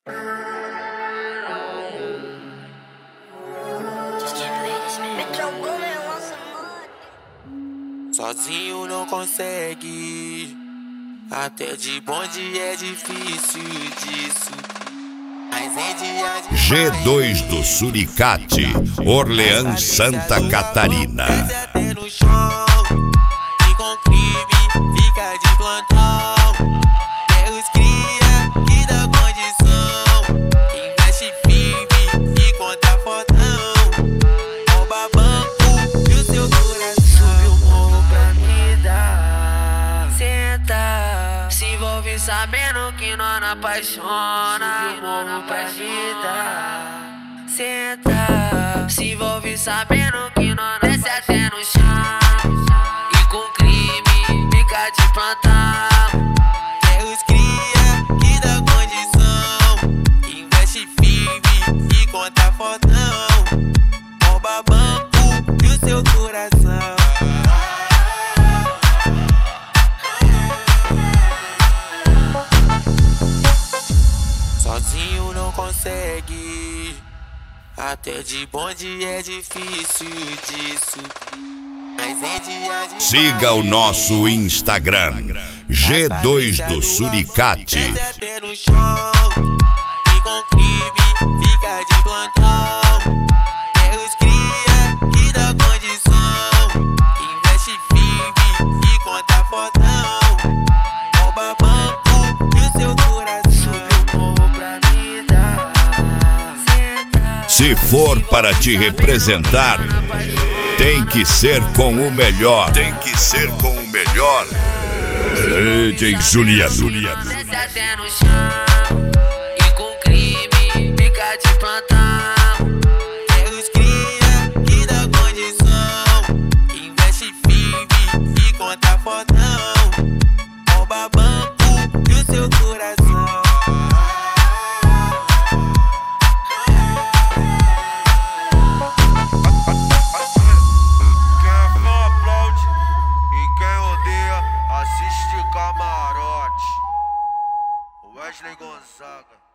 Sozinho não consegue, até de bonde é difícil disso. Mas é dia de G2 do Suricate, Orleans, Santa Catarina. Até no chão, e com crime fica de plantão. É os cria que dá condição, investe firme e conta fodão. Rouba banco e o seu coração. Subiu o morro pra me dar. Senta, se envolve sabendo que nós não apaixona. Subiu o morro pra me dar. Senta, se envolve sabendo que nós não desce até no chão. E com crime fica de plantão. É os cria que dá condição, investe firme e conta fodão. Rouba banco e o seu coração. Sozinho não consegue, até de bonde é difícil disso. Mas é dia de Siga o nosso Instagram, G2 do Suricate. desce até no chão, e com crime fica de plantão. É os cria que dá condição, investe firme e conta fodão. Rouba banco e o seu coração. Subiu o morro pra me dar. Se for para te representar, tem que ser com o melhor. Tem que ser com o melhor. DJ Juliano. Desce até no chão, e com crime fica de plantão. É os cria que dá condição, investe firme e conta fodão. Rouba banco e o seu coração. Quem é fã aplaude e quem odeia assiste camarote. Wesley Gonzaga.